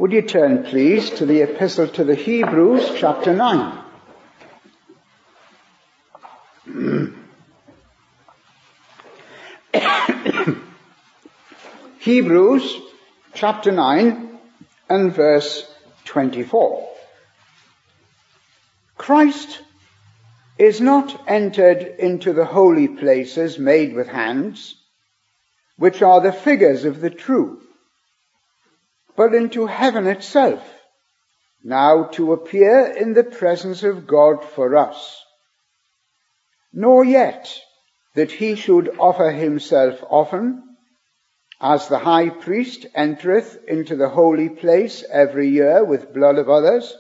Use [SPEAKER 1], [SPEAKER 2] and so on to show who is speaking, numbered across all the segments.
[SPEAKER 1] Would you turn, please, to the Epistle to the Hebrews, chapter 9. Hebrews, chapter 9, and verse 24. Christ is not entered into the holy places made with hands, which are the figures of the true, but into heaven itself, now to appear in the presence of God for us. Nor yet that he should offer himself often, as the high priest entereth into the holy place every year with blood of others.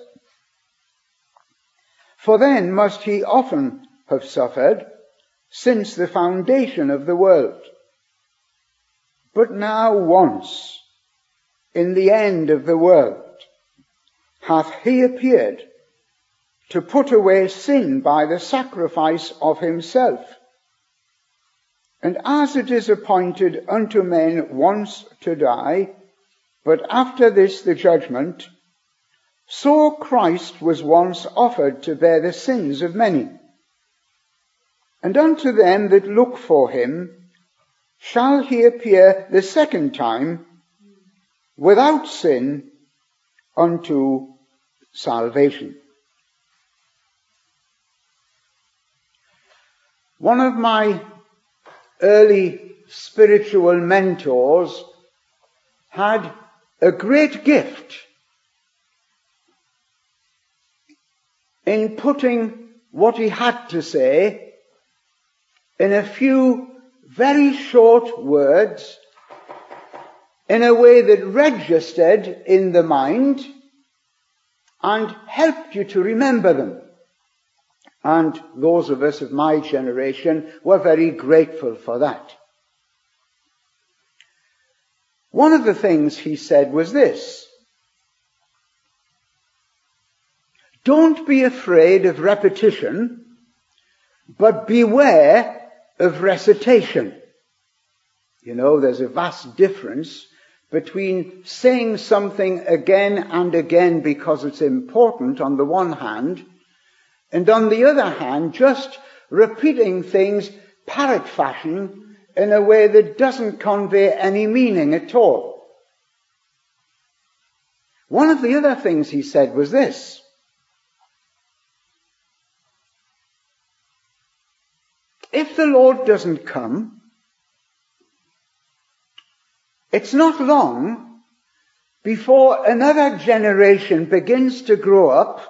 [SPEAKER 1] For then must he often have suffered since the foundation of the world. But now once, in the end of the world, hath he appeared to put away sin by the sacrifice of himself. And as it is appointed unto men once to die, but after this the judgment, so Christ was once offered to bear the sins of many. And unto them that look for him shall he appear the second time, without sin, unto salvation. One of my early spiritual mentors had a great gift in putting what he had to say in a few very short words in a way that registered in the mind and helped you to remember them. And those of us of my generation were very grateful for that. One of the things he said was this: don't be afraid of repetition, but beware of recitation. You know, there's a vast difference between saying something again and again because it's important on the one hand, and on the other hand, just repeating things parrot fashion in a way that doesn't convey any meaning at all. One of the other things he said was this: if the Lord doesn't come, it's not long before another generation begins to grow up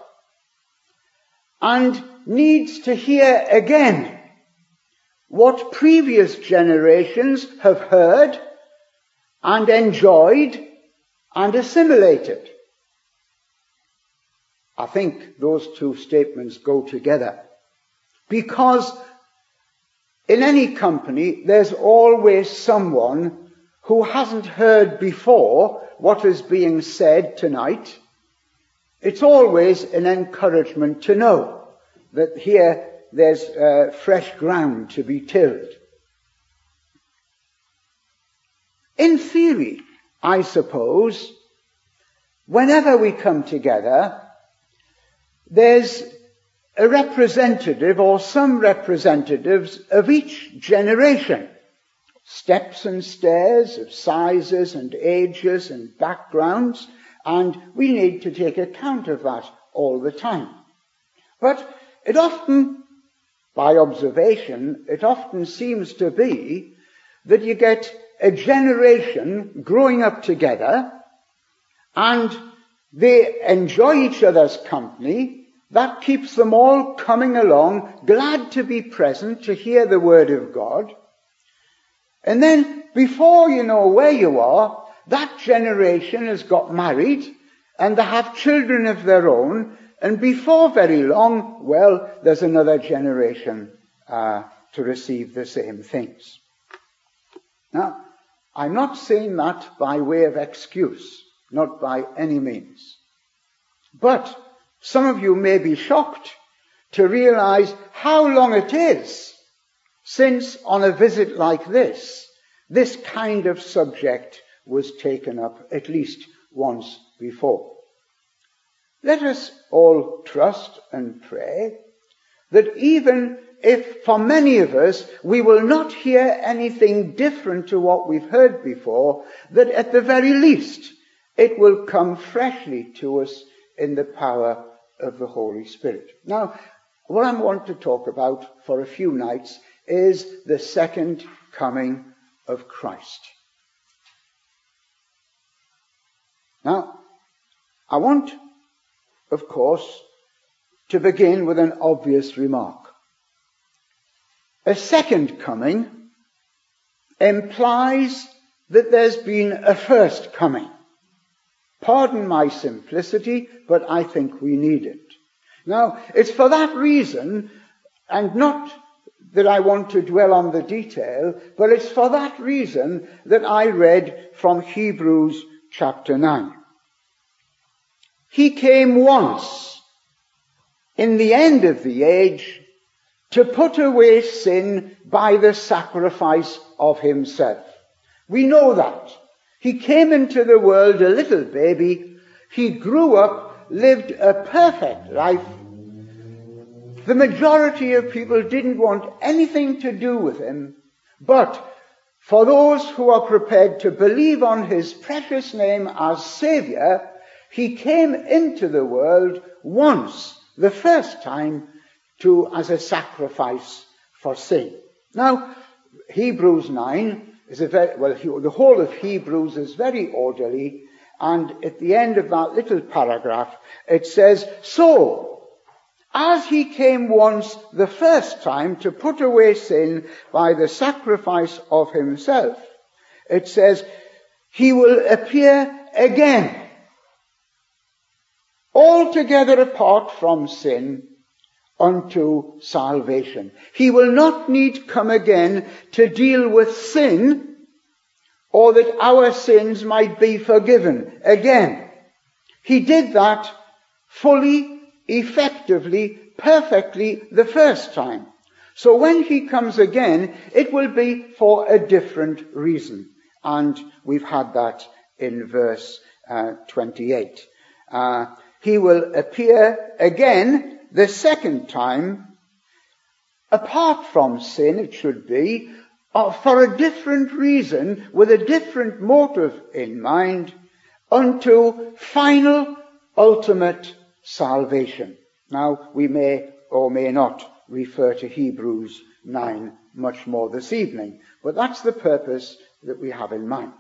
[SPEAKER 1] and needs to hear again what previous generations have heard and enjoyed and assimilated. I think those two statements go together, because in any company there's always someone who hasn't heard before what is being said tonight. It's always an encouragement to know that here there's fresh ground to be tilled. In theory, I suppose, whenever we come together, there's a representative or some representatives of each generation. Steps and stairs of sizes and ages and backgrounds, and we need to take account of that all the time. But it often, by observation, it often seems to be that you get a generation growing up together and they enjoy each other's company. That keeps them all coming along, glad to be present to hear the word of God. And then, before you know where you are, that generation has got married, and they have children of their own, and before very long, well, there's another generation to receive the same things. Now, I'm not saying that by way of excuse, not by any means. But some of you may be shocked to realize how long it is since on a visit like this kind of subject was taken up at least once before. Let us all trust and pray that even if for many of us we will not hear anything different to what we've heard before, that at the very least it will come freshly to us in the power of the Holy Spirit. Now, what I want to talk about for a few nights is the second coming of Christ. Now, I want, of course, to begin with an obvious remark. A second coming implies that there's been a first coming. Pardon my simplicity, but I think we need it. Now, it's for that reason, and not that I want to dwell on the detail, but it's for that reason that I read from Hebrews chapter 9. He came once in the end of the age to put away sin by the sacrifice of himself. We know that. He came into the world a little baby. He grew up, lived a perfect life. The majority of people didn't want anything to do with him. But for those who are prepared to believe on his precious name as Savior, he came into the world once, the first time, as a sacrifice for sin. Now, Hebrews 9 is the whole of Hebrews is very orderly, and at the end of that little paragraph, it says, so, as he came once the first time to put away sin by the sacrifice of himself, it says, he will appear again, altogether apart from sin, unto salvation. He will not need come again to deal with sin, or that our sins might be forgiven again. He did that fully, effectively, perfectly the first time. So when he comes again, it will be for a different reason. And we've had that in verse 28. He will appear again the second time, apart from sin, it should be, for a different reason, with a different motive in mind, unto final, ultimate salvation. Now, we may or may not refer to Hebrews 9 much more this evening, but that's the purpose that we have in mind.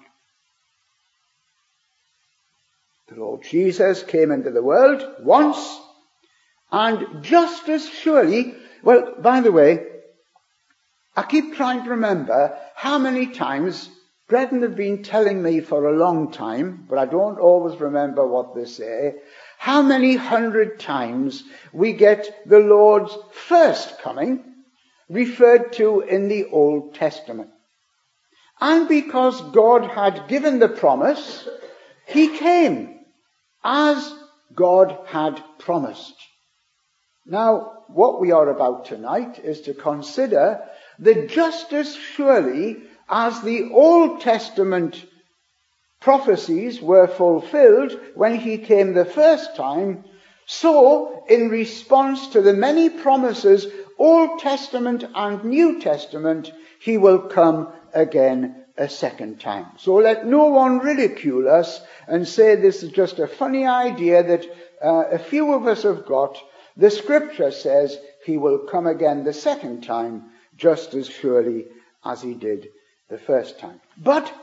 [SPEAKER 1] The Lord Jesus came into the world once, and just as surely, well, by the way, I keep trying to remember how many times brethren have been telling me for a long time, but I don't always remember what they say, how many 100 times we get the Lord's first coming referred to in the Old Testament. And because God had given the promise, he came as God had promised. Now, what we are about tonight is to consider that just as surely as the Old Testament prophecies were fulfilled when he came the first time, so in response to the many promises, Old Testament and New Testament, he will come again a second time. So let no one ridicule us and say this is just a funny idea that a few of us have got. The scripture says he will come again the second time just as surely as he did the first time. But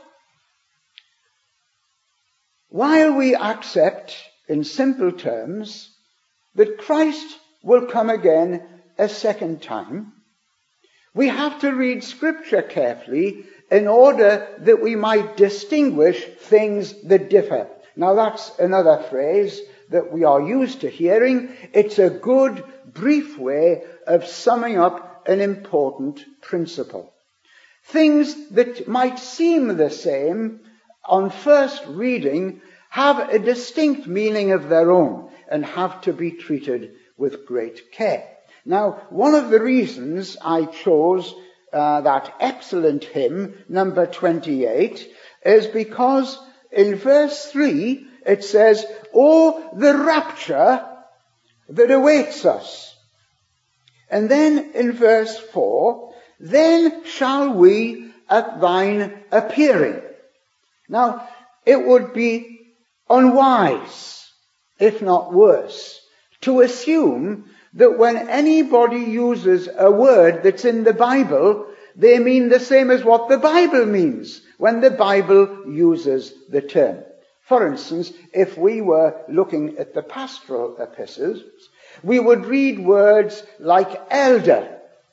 [SPEAKER 1] while we accept in simple terms that Christ will come again a second time, we have to read scripture carefully in order that we might distinguish things that differ. Now that's another phrase that we are used to hearing. It's a good, brief way of summing up an important principle. Things that might seem the same on first reading have a distinct meaning of their own and have to be treated with great care. Now, one of the reasons I chose that excellent hymn, number 28, is because in verse 3, it says, "Oh, the rapture that awaits us." And then in verse 4, "Then shall we at thine appearing." Now, it would be unwise, if not worse, to assume that when anybody uses a word that's in the Bible, they mean the same as what the Bible means when the Bible uses the term. For instance, if we were looking at the pastoral epistles, we would read words like elder,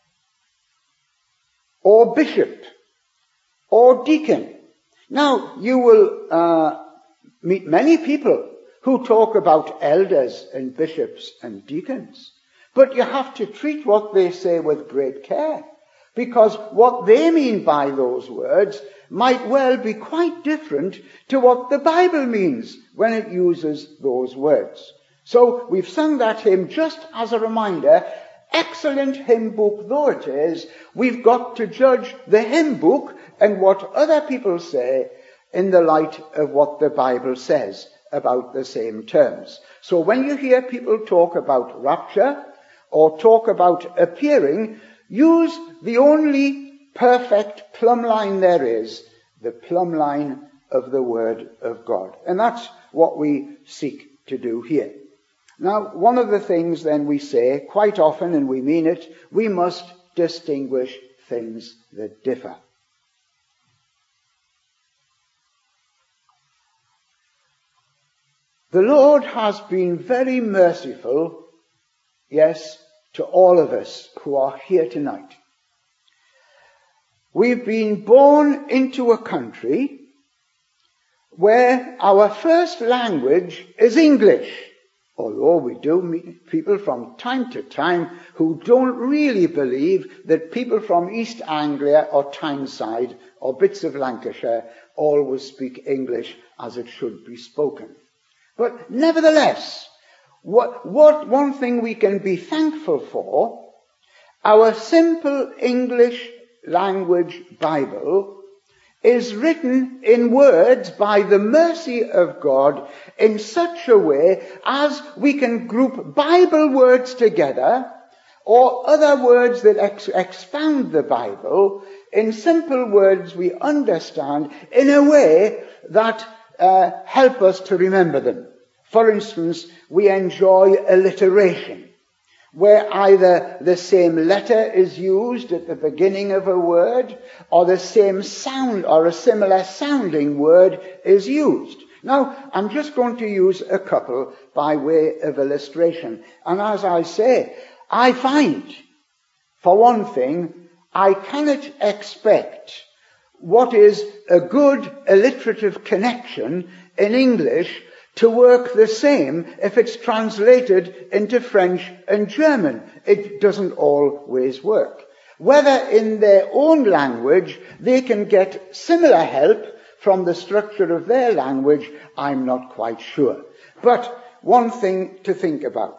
[SPEAKER 1] or bishop, or deacon. Now, you will meet many people who talk about elders and bishops and deacons, but you have to treat what they say with great care, because what they mean by those words might well be quite different to what the Bible means when it uses those words. So we've sung that hymn just as a reminder. Excellent hymn book though it is, we've got to judge the hymn book and what other people say in the light of what the Bible says about the same terms. So when you hear people talk about rapture or talk about appearing, use the only perfect plumb line there is, the plumb line of the Word of God. And that's what we seek to do here. Now, one of the things then we say quite often, and we mean it, we must distinguish things that differ. The Lord has been very merciful, yes, to all of us who are here tonight. We've been born into a country where our first language is English, although we do meet people from time to time who don't really believe that people from East Anglia or Tyneside or bits of Lancashire always speak English as it should be spoken. But nevertheless, what one thing we can be thankful for, our simple English language Bible is written in words by the mercy of God in such a way as we can group Bible words together or other words that expound the Bible in simple words we understand in a way that help us to remember them. For instance, we enjoy alliteration, where either the same letter is used at the beginning of a word, or the same sound or a similar sounding word is used. Now, I'm just going to use a couple by way of illustration. And as I say, I find, for one thing, I cannot expect what is a good alliterative connection in English to work the same if it's translated into French and German. It doesn't always work. Whether in their own language they can get similar help from the structure of their language, I'm not quite sure. But one thing to think about.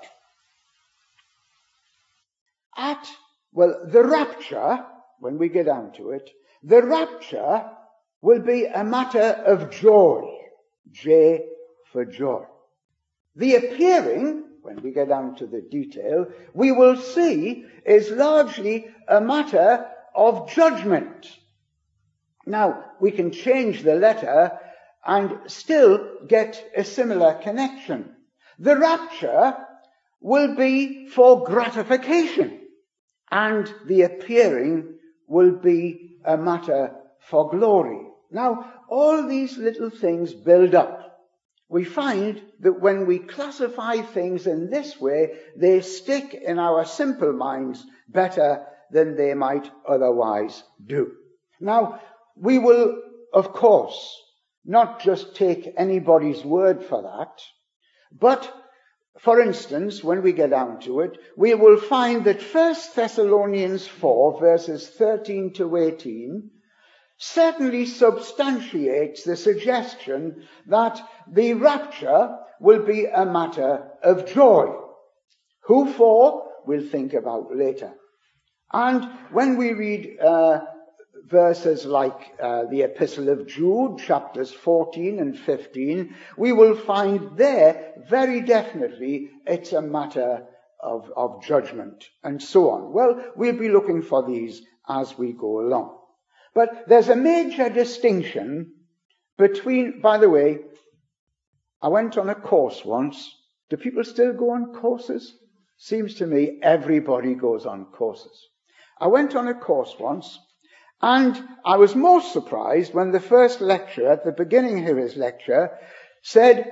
[SPEAKER 1] The rapture, when we get down to it, the rapture will be a matter of joy. J for joy. The appearing, when we get down to the detail, we will see is largely a matter of judgment. Now, we can change the letter and still get a similar connection. The rapture will be for gratification, and the appearing will be a matter for glory. Now, all these little things build up. We find that when we classify things in this way, they stick in our simple minds better than they might otherwise do. Now, we will, of course, not just take anybody's word for that, but, for instance, when we get down to it, we will find that 1 Thessalonians 4, verses 13 to 18, certainly substantiates the suggestion that the rapture will be a matter of joy. Who for? We'll think about later. And when we read verses like the Epistle of Jude, chapters 14 and 15, we will find there very definitely it's a matter of judgment and so on. Well, we'll be looking for these as we go along. But there's a major distinction between, by the way, I went on a course once. Do people still go on courses? Seems to me everybody goes on courses. I went on a course once, and I was most surprised when the first lecturer, at the beginning of his lecture, said,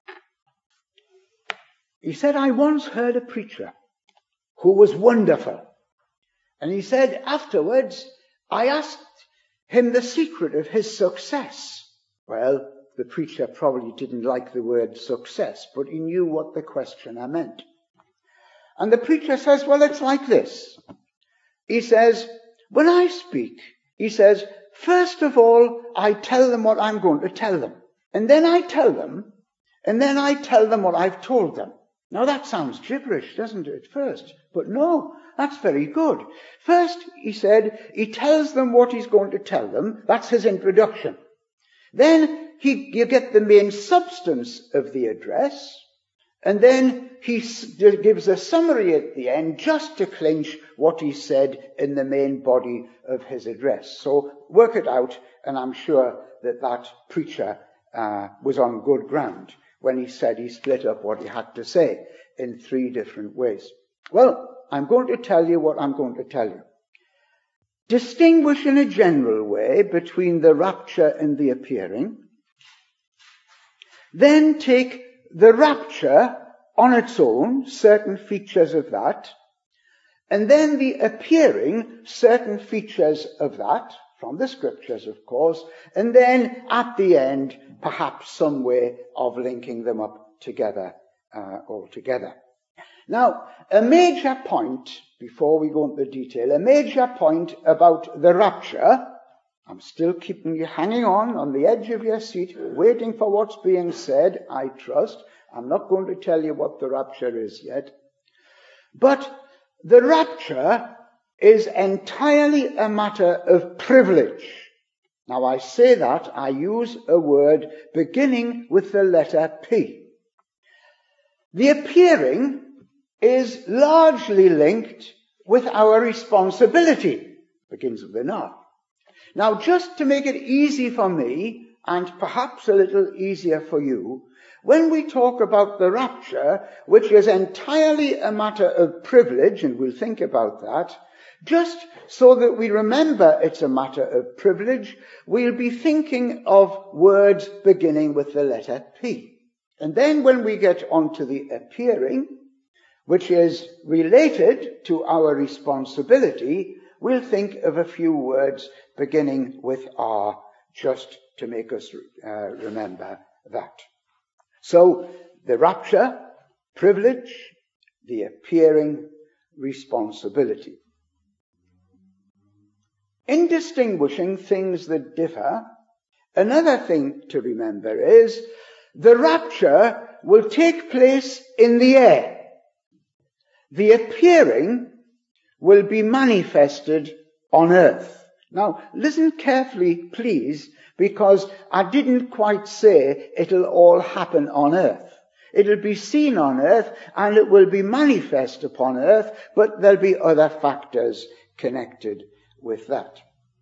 [SPEAKER 1] I once heard a preacher who was wonderful. And he said, afterwards, I asked him the secret of his success. Well, the preacher probably didn't like the word success, but he knew what the questioner meant. And the preacher says, well, it's like this. He says, when I speak, he says, first of all, I tell them what I'm going to tell them. And then I tell them, what I've told them. Now that sounds gibberish, doesn't it, at first? But no, that's very good. First, he said, he tells them what he's going to tell them. That's his introduction. Then you get the main substance of the address, and then he gives a summary at the end just to clinch what he said in the main body of his address. So work it out, and I'm sure that preacher was on good ground when he said he split up what he had to say in 3 different ways. Well, I'm going to tell you what I'm going to tell you. Distinguish in a general way between the rapture and the appearing. Then take the rapture on its own, certain features of that, and then the appearing, certain features of that, from the scriptures, of course, and then at the end, perhaps some way of linking them up together altogether. Now, a major point, before we go into detail, a major point about the rapture, I'm still keeping you hanging on the edge of your seat, waiting for what's being said, I trust. I'm not going to tell you what the rapture is yet. But the rapture is entirely a matter of privilege. Now I say that, I use a word beginning with the letter P. The appearing is largely linked with our responsibility. Begins with an R. Now, just to make it easy for me, and perhaps a little easier for you, when we talk about the rapture, which is entirely a matter of privilege, and we'll think about that, just so that we remember it's a matter of privilege, we'll be thinking of words beginning with the letter P. And then when we get onto the appearing, which is related to our responsibility, we'll think of a few words beginning with R, just to make us remember that. So, the rapture, privilege, the appearing, responsibility. In distinguishing things that differ, another thing to remember is the rapture will take place in the air. The appearing will be manifested on earth. Now, listen carefully, please, because I didn't quite say it'll all happen on earth. It'll be seen on earth, and it will be manifest upon earth, but there'll be other factors connected with that.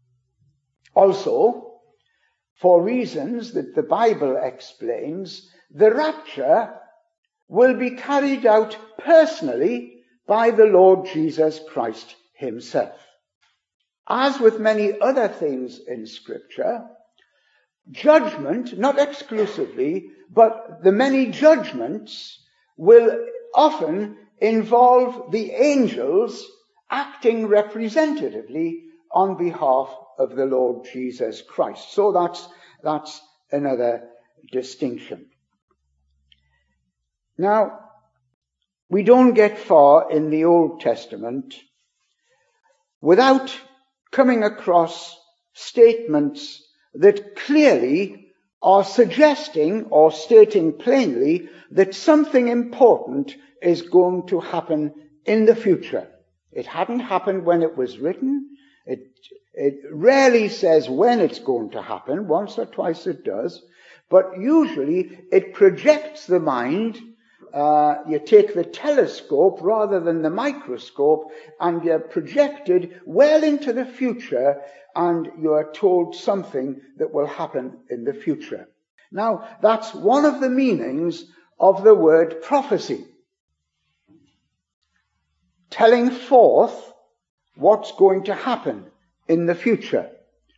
[SPEAKER 1] Also, for reasons that the Bible explains, the rapture will be carried out personally by the Lord Jesus Christ himself. As with many other things in Scripture, judgment, not exclusively, but the many judgments will often involve the angels acting representatively on behalf of the Lord Jesus Christ. So that's another distinction. Now, we don't get far in the Old Testament without coming across statements that clearly are suggesting or stating plainly that something important is going to happen in the future. It hadn't happened when it was written. It rarely says when it's going to happen. Once or twice it does. But usually it projects the mind. You take the telescope rather than the microscope, and you're projected well into the future, and you are told something that will happen in the future. Now, that's one of the meanings of the word prophecy. Telling forth what's going to happen in the future.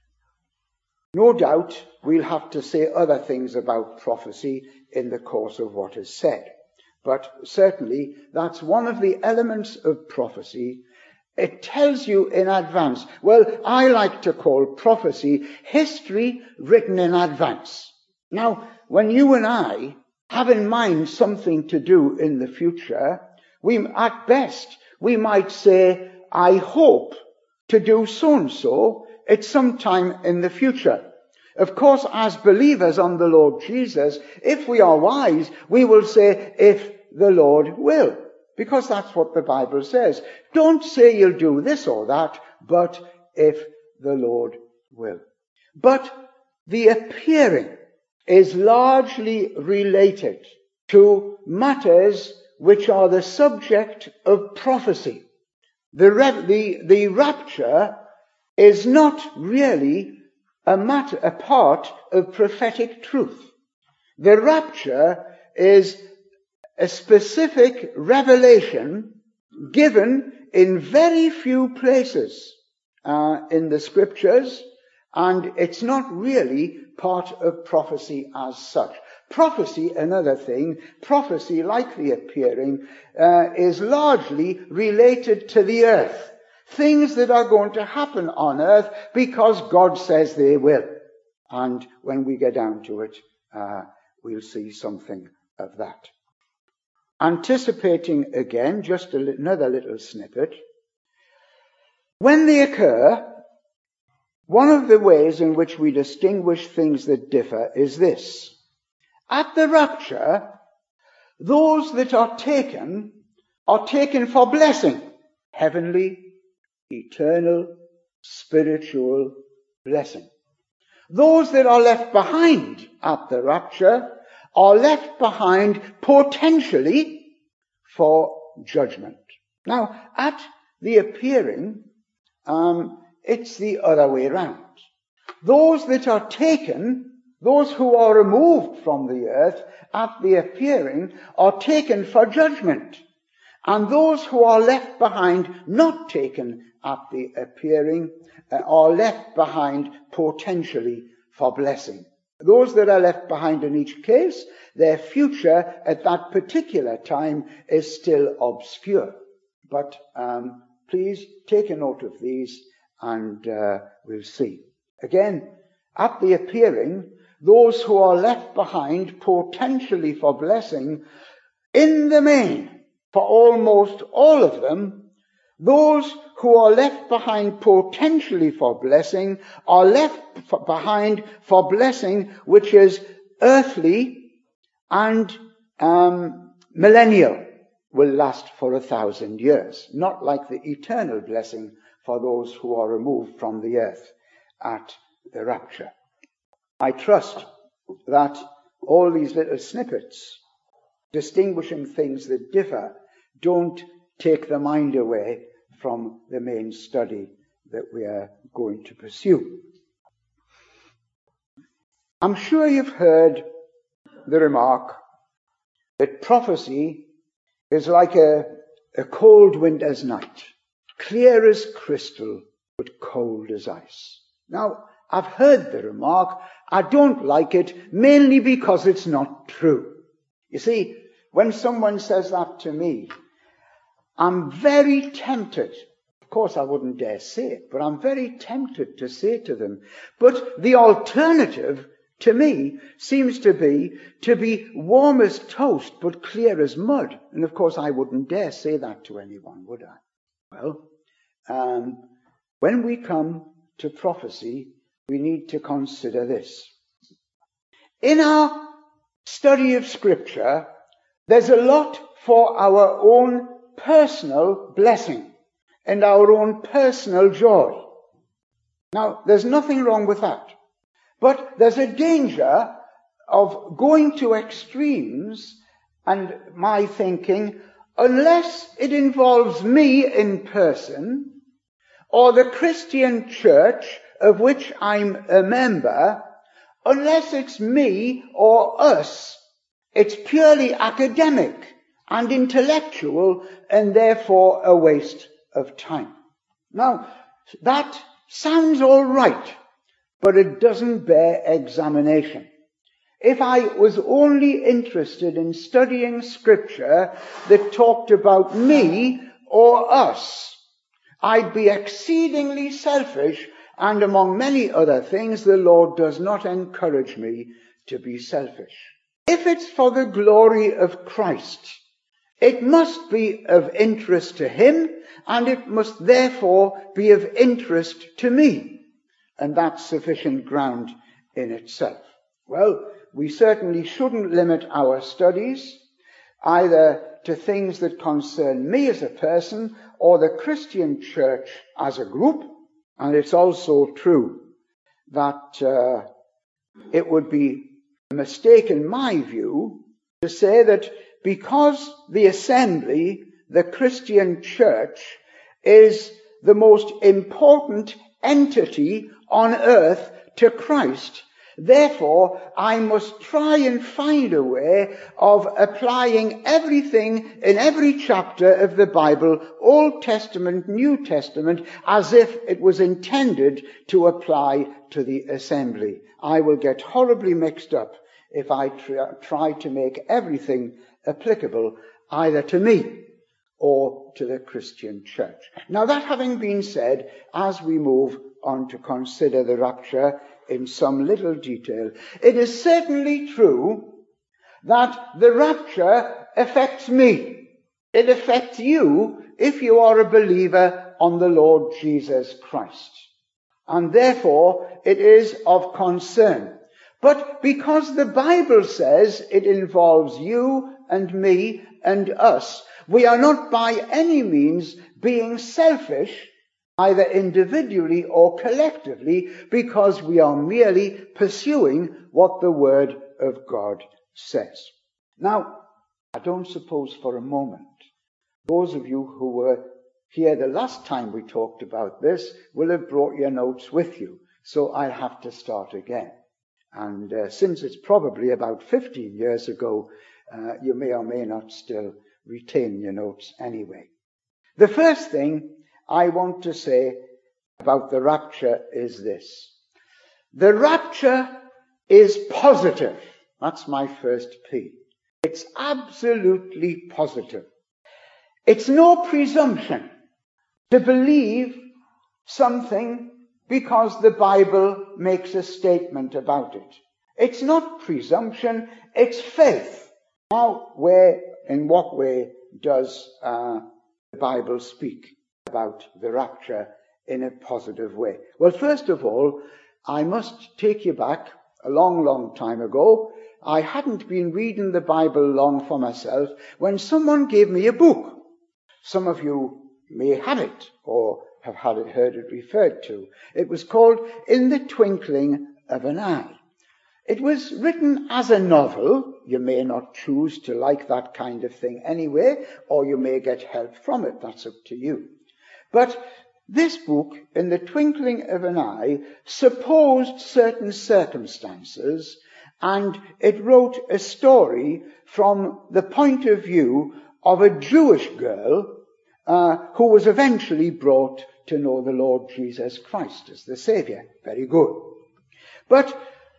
[SPEAKER 1] No doubt we'll have to say other things about prophecy in the course of what is said. But certainly that's one of the elements of prophecy. It tells you in advance. Well, I like to call prophecy history written in advance. Now, when you and I have in mind something to do in the future, at best, we might say, I hope to do so-and-so at some time in the future. Of course, as believers on the Lord Jesus, if we are wise, we will say, if the Lord will. Because that's what the Bible says. Don't say you'll do this or that, but if the Lord will. But the appearing is largely related to matters which are the subject of prophecy. The rapture is not really a part of prophetic truth. The rapture is a specific revelation given in very few places in the scriptures, and it's not really part of prophecy as such. Prophecy, another thing, prophecy, like the appearing, is largely related to the earth. Things that are going to happen on earth because God says they will. And when we get down to it, we'll see something of that. Anticipating again, just another little snippet. When they occur, one of the ways in which we distinguish things that differ is this. At the rapture, those that are taken for blessing. Heavenly, eternal, spiritual blessing. Those that are left behind at the rapture are left behind potentially for judgment. Now, at the appearing, it's the other way around. Those that are taken, those who are removed from the earth at the appearing, are taken for judgment. And those who are left behind, not taken at the appearing, are left behind potentially for blessing. Those that are left behind in each case, their future at that particular time is still obscure. But please take a note of these and we'll see. Again, at the appearing, those who are left behind potentially for blessing, in the main, for almost all of them, those who are left behind potentially for blessing are left behind for blessing which is earthly and millennial, will last for 1,000 years, not like the eternal blessing for those who are removed from the earth at the rapture. I trust that all these little snippets distinguishing things that differ don't take the mind away from the main study that we are going to pursue. I'm sure you've heard the remark that prophecy is like a cold winter's night, clear as crystal, but cold as ice. Now, I've heard the remark. I don't like it, mainly because it's not true. You see, when someone says that to me, I'm very tempted. Of course, I wouldn't dare say it, but I'm very tempted to say to them, but the alternative to me seems to be warm as toast, but clear as mud. And of course, I wouldn't dare say that to anyone, would I? Well, when we come to prophecy, we need to consider this. In our study of Scripture, there's a lot for our own personal blessing and our own personal joy. Now, there's nothing wrong with that. But there's a danger of going to extremes and my thinking, unless it involves me in person or the Christian church of which I'm a member, unless it's me or us, it's purely academic and intellectual and therefore a waste of time. Now, that sounds all right, but it doesn't bear examination. If I was only interested in studying scripture that talked about me or us, I'd be exceedingly selfish, and among many other things, the Lord does not encourage me to be selfish. If it's for the glory of Christ, it must be of interest to him, and it must therefore be of interest to me. And that's sufficient ground in itself. Well, we certainly shouldn't limit our studies either to things that concern me as a person or the Christian church as a group. And it's also true that it would be a mistake in my view to say that because the assembly, the Christian church, is the most important entity on earth to Christ, therefore I must try and find a way of applying everything in every chapter of the Bible, Old Testament, New Testament, as if it was intended to apply to the assembly. I will get horribly mixed up if I try to make everything applicable either to me or to the Christian church. Now, that having been said, as we move on to consider the rapture in some little detail, it is certainly true that the rapture affects me. It affects you if you are a believer on the Lord Jesus Christ. And therefore, it is of concern. But because the Bible says it involves you and me and us, we are not by any means being selfish, either individually or collectively, because we are merely pursuing what the Word of God says. Now, I don't suppose for a moment those of you who were here the last time we talked about this will have brought your notes with you, so I'll have to start again. And since it's probably about 15 years ago, you may or may not still retain your notes anyway. The first thing I want to say about the rapture is this. The rapture is positive. That's my first P. It's absolutely positive. It's no presumption to believe something because the Bible makes a statement about it. It's not presumption, it's faith. Now, in what way does the Bible speak about the rapture in a positive way? Well, first of all, I must take you back a long, long time ago. I hadn't been reading the Bible long for myself when someone gave me a book. Some of you may have it or have heard it referred to. It was called In the Twinkling of an Eye. It was written as a novel. You may not choose to like that kind of thing anyway, or you may get help from it. That's up to you. But this book, In the Twinkling of an Eye, supposed certain circumstances, and it wrote a story from the point of view of a Jewish girl who was eventually brought to know the Lord Jesus Christ as the Savior. Very good. But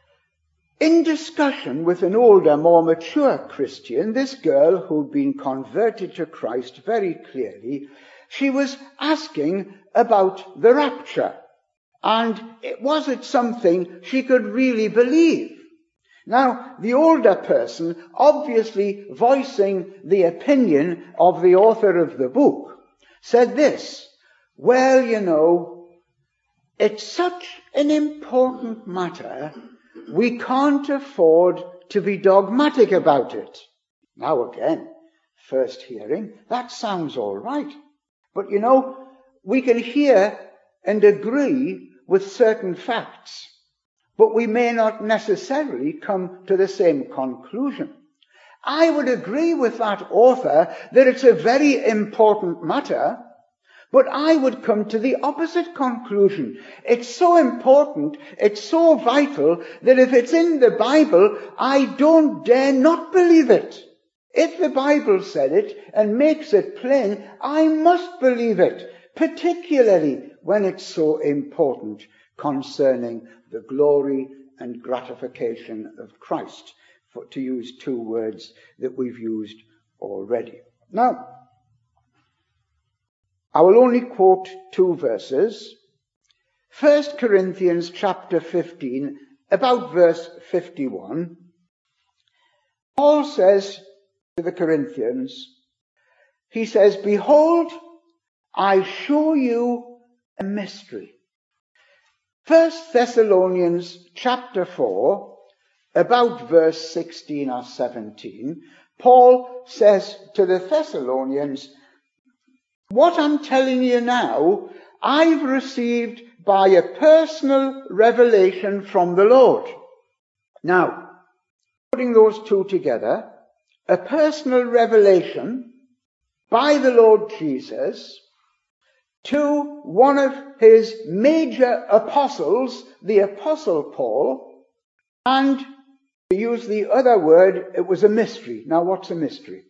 [SPEAKER 1] in discussion with an older, more mature Christian, this girl who'd been converted to Christ very clearly, she was asking about the rapture. And was it something she could really believe? Now, the older person, obviously voicing the opinion of the author of the book, said this: well, you know, it's such an important matter, we can't afford to be dogmatic about it. Now again, first hearing, that sounds all right. But you know, we can hear and agree with certain facts, but we may not necessarily come to the same conclusion. I would agree with that author that it's a very important matter, but I would come to the opposite conclusion. It's so important, it's so vital, that if it's in the Bible, I don't dare not believe it. If the Bible said it and makes it plain, I must believe it, particularly when it's so important concerning the glory and gratification of Christ, to use two words that we've used already. Now, I will only quote two verses. 1 Corinthians chapter 15, about verse 51. Paul says to the Corinthians, he says, "Behold, I show you a mystery." 1 Thessalonians chapter 4, about verse 16 or 17, Paul says to the Thessalonians, "What I'm telling you now, I've received by a personal revelation from the Lord." Now, putting those two together, a personal revelation by the Lord Jesus to one of his major apostles, the Apostle Paul, and to use the other word, it was a mystery. Now, what's a mystery?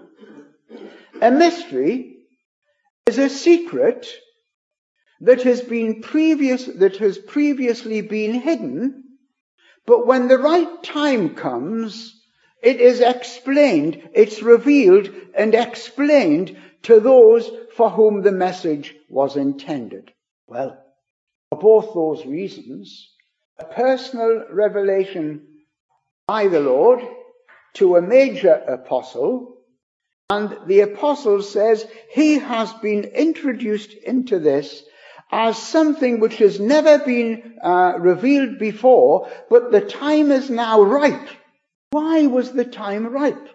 [SPEAKER 1] A mystery is a secret that has previously been hidden, but when the right time comes, it is explained, it's revealed and explained to those for whom the message was intended. Well, for both those reasons, a personal revelation by the Lord to a major apostle, and the apostle says he has been introduced into this as something which has never been revealed before, but the time is now ripe. Why was the time ripe?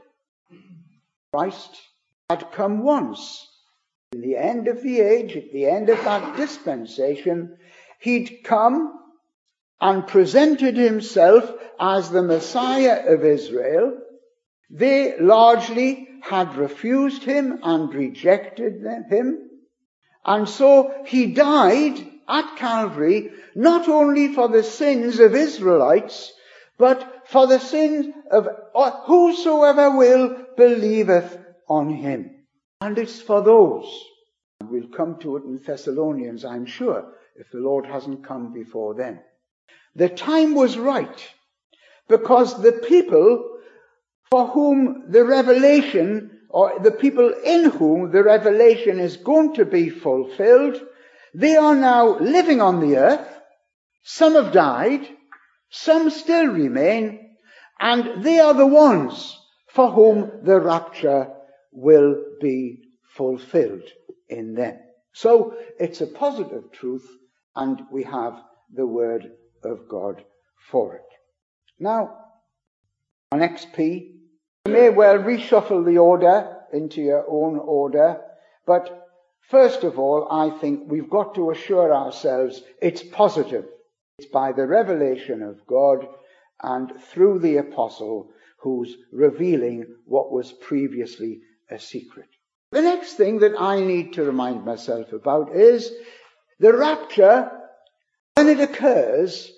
[SPEAKER 1] Christ had come once. In the end of the age, at the end of that dispensation, he'd come and presented himself as the Messiah of Israel. They largely had refused him and rejected him. And so he died at Calvary, not only for the sins of Israelites, but for the sins of whosoever will believeth on him. And it's for those. And we'll come to it in Thessalonians, I'm sure, if the Lord hasn't come before then. The time was right, because the people for whom the revelation, or the people in whom the revelation is going to be fulfilled, they are now living on the earth. Some have died, some still remain, and they are the ones for whom the rapture will be fulfilled in them. So it's a positive truth, and we have the word of God for it. Now, our next P, you may well reshuffle the order into your own order, but first of all, I think we've got to assure ourselves it's positive. It's by the revelation of God and through the apostle who's revealing what was previously a secret. The next thing that I need to remind myself about is the rapture, when it occurs,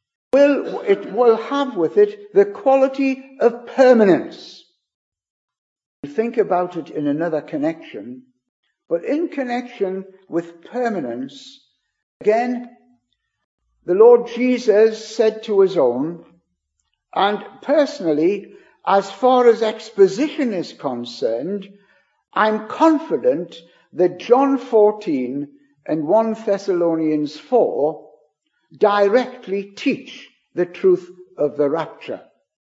[SPEAKER 1] it will have with it the quality of permanence. We think about it in another connection, but in connection with permanence, again, the Lord Jesus said to his own, and personally, as far as exposition is concerned, I'm confident that John 14 and 1 Thessalonians 4 directly teach the truth of the rapture.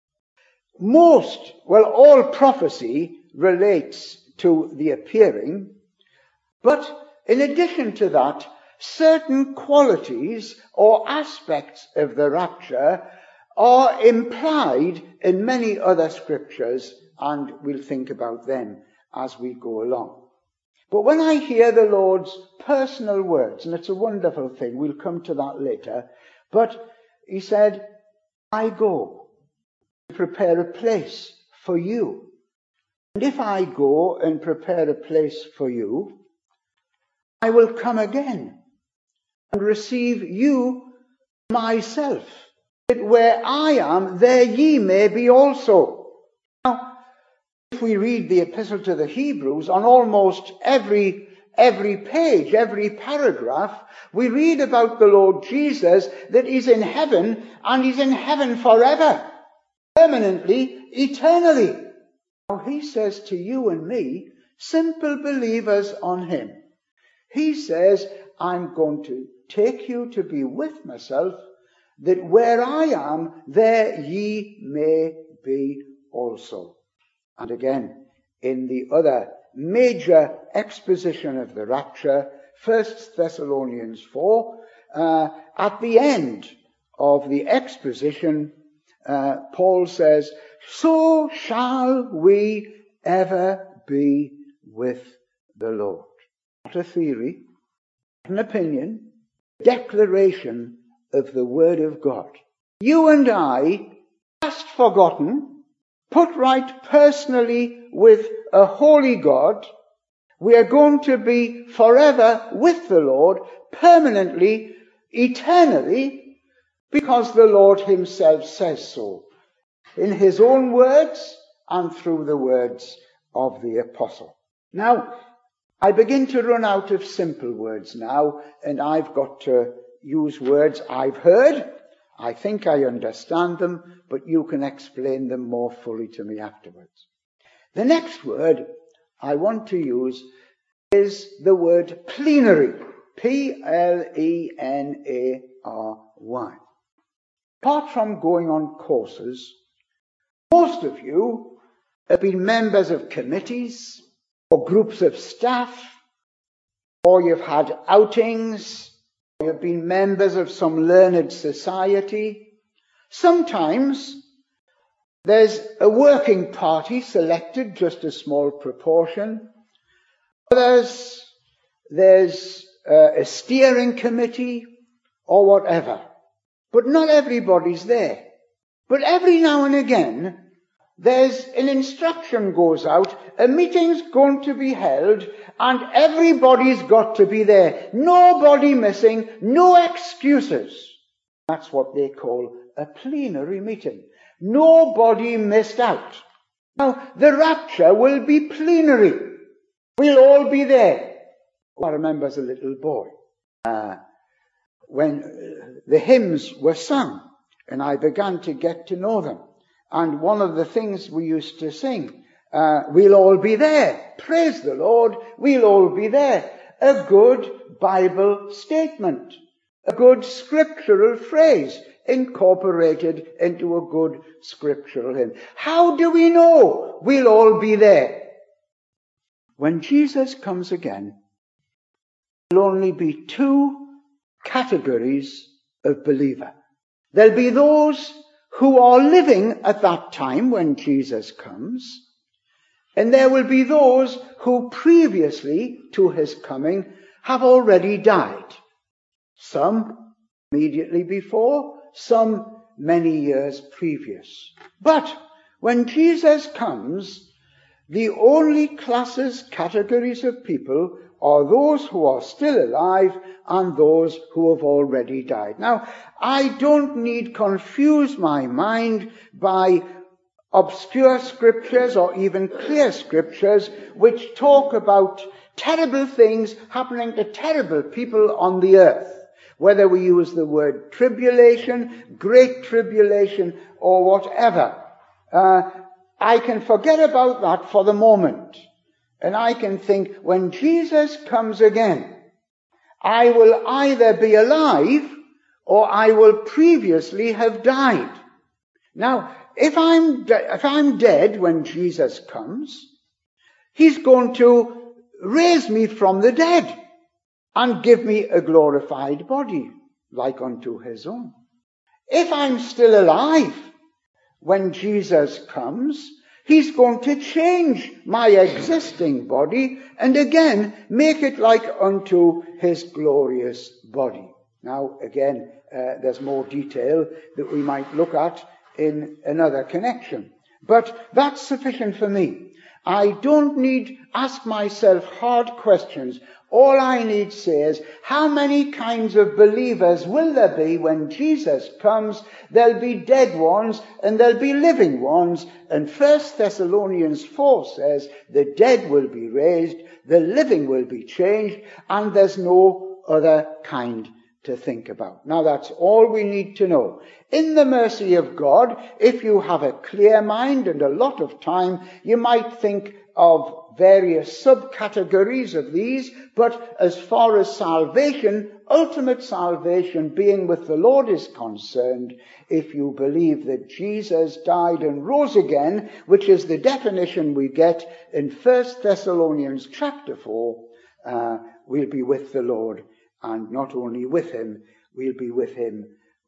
[SPEAKER 1] All prophecy relates to the appearing, but in addition to that, certain qualities or aspects of the rapture are implied in many other scriptures, and we'll think about them as we go along. But when I hear the Lord's personal words, and it's a wonderful thing, we'll come to that later, but he said, I go to prepare a place for you. And if I go and prepare a place for you, I will come again and receive you myself, that where I am, there ye may be also. Now, if we read the Epistle to the Hebrews, on almost every page, every paragraph, we read about the Lord Jesus, that he's in heaven, and he's in heaven forever, permanently, eternally. Now he says to you and me, simple believers on him, he says, I'm going to take you to be with myself, that where I am, there ye may be also. And again, in the other major exposition of the rapture, 1 Thessalonians 4, at the end of the exposition, Paul says, so shall we ever be with the Lord. Not a theory, not an opinion, declaration of the Word of God. You and I, past forgotten, put right personally with a holy God, we are going to be forever with the Lord, permanently, eternally, because the Lord himself says so, in his own words and through the words of the apostle. Now, I begin to run out of simple words now, and I've got to use words I've heard. I think I understand them, but you can explain them more fully to me afterwards. The next word I want to use is the word plenary. Plenary. Apart from going on courses, most of you have been members of committees or groups of staff, or you've had outings, or you've been members of some learned society. Sometimes there's a working party selected, just a small proportion. Others, there's a steering committee or whatever. But not everybody's there. But every now and again, there's an instruction goes out, a meeting's going to be held, and everybody's got to be there. Nobody missing, no excuses. That's what they call a plenary meeting. Nobody missed out. Now, the rapture will be plenary. We'll all be there. I remember as a little boy, when the hymns were sung, and I began to get to know them. And one of the things we used to sing, we'll all be there. Praise the Lord, we'll all be there. A good Bible statement. A good scriptural phrase incorporated into a good scriptural hymn. How do we know we'll all be there? When Jesus comes again, there'll only be two categories of believer. There'll be those who are living at that time when Jesus comes, and there will be those who previously to his coming have already died. Some immediately before, some many years previous. But when Jesus comes, the only classes, categories of people are those who are still alive and those who have already died. Now, I don't need confuse my mind by obscure scriptures or even clear scriptures which talk about terrible things happening to terrible people on the earth. Whether we use the word tribulation, great tribulation, or whatever. I can forget about that for the moment. And I can think, when Jesus comes again, I will either be alive or I will previously have died. Now, if I'm dead when Jesus comes, he's going to raise me from the dead and give me a glorified body, like unto his own. If I'm still alive when Jesus comes, He's going to change my existing body and again make it like unto his glorious body. Now, again, there's more detail that we might look at in another connection. But that's sufficient for me. I don't need ask myself hard questions. All I need say is, how many kinds of believers will there be when Jesus comes? There'll be dead ones and there'll be living ones. And 1 Thessalonians 4 says, the dead will be raised, the living will be changed, and there's no other kind to think about. Now that's all we need to know. In the mercy of God, if you have a clear mind and a lot of time, you might think of various subcategories of these, but as far as salvation, ultimate salvation being with the Lord is concerned, if you believe that Jesus died and rose again, which is the definition we get in 1 Thessalonians chapter 4, we'll be with the Lord. And not only with him, we'll be with him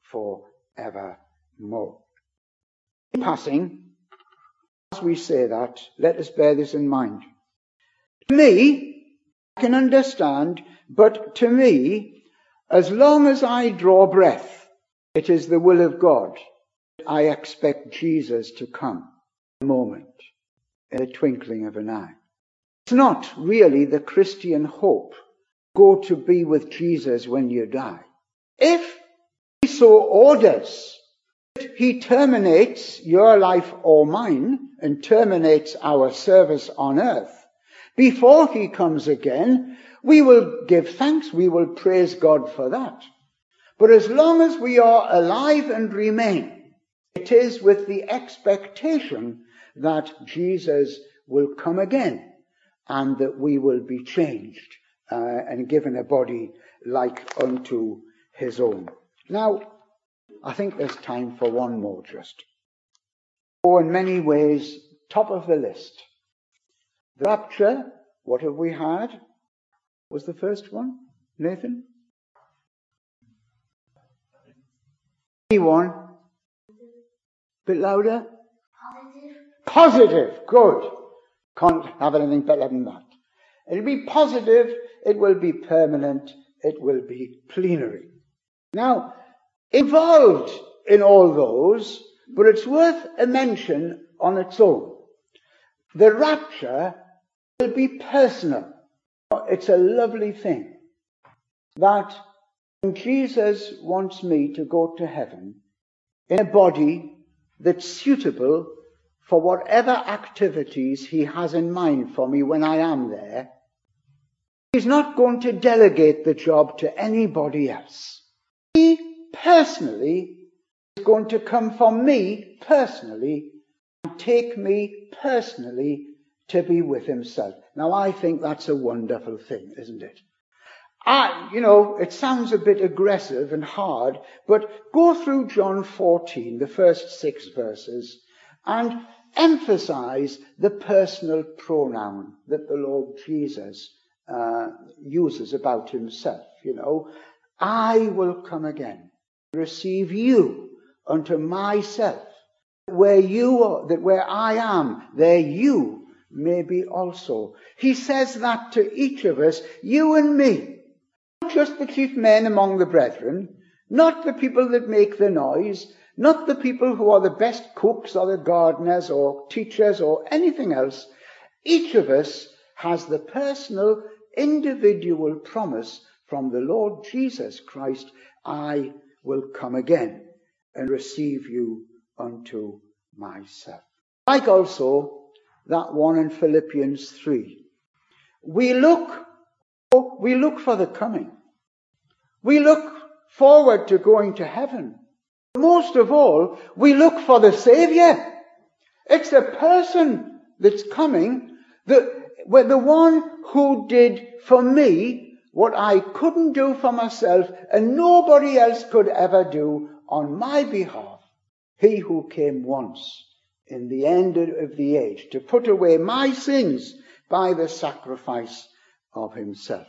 [SPEAKER 1] forevermore. In passing, as we say that, let us bear this in mind. To me, I can understand, but to me, as long as I draw breath, it is the will of God. I expect Jesus to come in a moment, in the twinkling of an eye. It's not really the Christian hope. Go to be with Jesus when you die. If he so orders that he terminates your life or mine and terminates our service on earth, before he comes again, we will give thanks, we will praise God for that. But as long as we are alive and remain, it is with the expectation that Jesus will come again and that we will be changed and given a body like unto his own. Now, I think there's time for one more just. In many ways, top of the list. The rapture, what have we had? Was the first one? Nathan? Anyone? Bit louder? Positive. Good. Can't have anything better than that. It'll be positive, it will be permanent, it will be plenary. Now, involved in all those, but it's worth a mention on its own. The rapture will be personal. It's a lovely thing that when Jesus wants me to go to heaven in a body that's suitable for whatever activities he has in mind for me when I am there, he's not going to delegate the job to anybody else. He personally is going to come for me personally and take me personally to be with himself. Now I think that's a wonderful thing, isn't it? It sounds a bit aggressive and hard, but go through John 14, the first 6 verses, and emphasize the personal pronoun that the Lord Jesus uses about himself. I will come again, receive you unto myself, where you are, that where I am, there you may be also. He says that to each of us, you and me, not just the chief men among the brethren, not the people that make the noise, not the people who are the best cooks or the gardeners or teachers or anything else. Each of us has the personal, individual promise from the Lord Jesus Christ, I will come again and receive you unto myself. Like also that one in Philippians 3. We look for the coming. We look forward to going to heaven. Most of all, we look for the Savior. It's the person that's coming, the one who did for me what I couldn't do for myself and nobody else could ever do on my behalf. He who came once in the end of the age to put away my sins by the sacrifice of himself.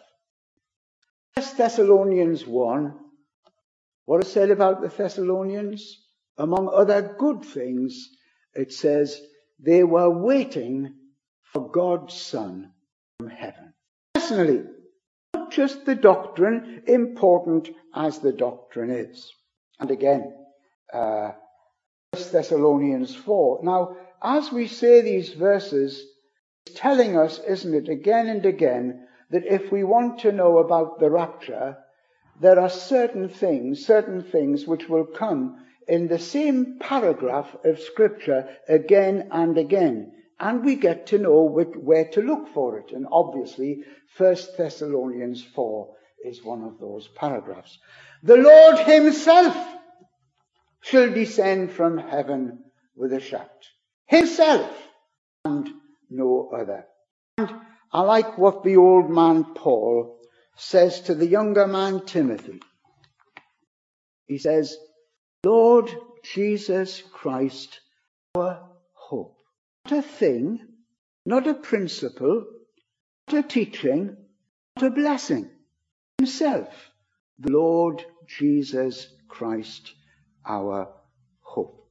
[SPEAKER 1] 1 Thessalonians 1, what is said about the Thessalonians? Among other good things, it says They were waiting for God's Son from heaven. Personally, not just the doctrine, important as the doctrine is. And again, 1 Thessalonians 4. Now, as we say these verses, it's telling us, isn't it, again and again, that if we want to know about the rapture, there are certain things which will come in the same paragraph of Scripture again and again. And we get to know where to look for it. And obviously, 1 Thessalonians 4 is one of those paragraphs. The Lord himself shall descend from heaven with a shout. Himself and no other. And I like what the old man Paul says to the younger man Timothy. He says, Lord Jesus Christ, our hope. Not a thing, not a principle, not a teaching, not a blessing. Himself, the Lord Jesus Christ, our hope.